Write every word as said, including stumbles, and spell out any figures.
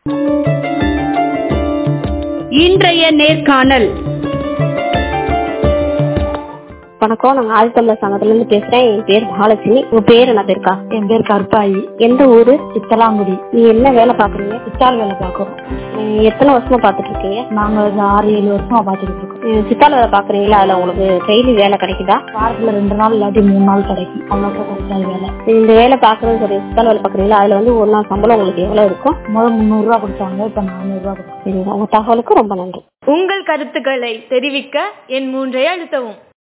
இன்றைய நேர்காணல். வணக்கம், நாங்க ஆதித்தமிழர் சங்கத்துல இருந்து பேசுறேன். என் பேர் மகாலட்சுமி. உங்க பேர் என்ன பேருக்கா? என் பேர் கருப்பாயி. எந்த ஊரு? சித்தலாங்குடி. நீ என்ன வேலை பாக்குறீங்க? சித்தால் வேலை பாக்குறோம். எத்தனை வருஷமா பாத்துட்டு இருக்கீங்க? நாங்க ஆறு ஏழு வருஷமா பாத்துட்டு இருக்கோம். சித்தால் வேலை பாக்குறீங்களா? அதுல உங்களுக்கு டெய்லி வேலை கிடைக்குதா? வாரத்துல ரெண்டு நாள் இல்லாட்டி மூணு நாள் கிடைக்கும். அவ்வளவு சித்தால் வேலை. இந்த வேலை பாக்குறதுன்னு சொல்லி சித்தால் வேலை பாக்குறீங்களா? அதுல வந்து ஒரு நாள் சம்பளம் உங்களுக்கு எவ்வளவு இருக்கும்? முதல் முன்னூறு ரூபா கொடுத்தாங்க, இப்ப நானூறு ரூபா கொடுத்தாங்க. உங்க தகவலுக்கு ரொம்ப நன்றி. உங்கள் கருத்துக்களை தெரிவிக்க என் மூன்றை அழுத்தவும்.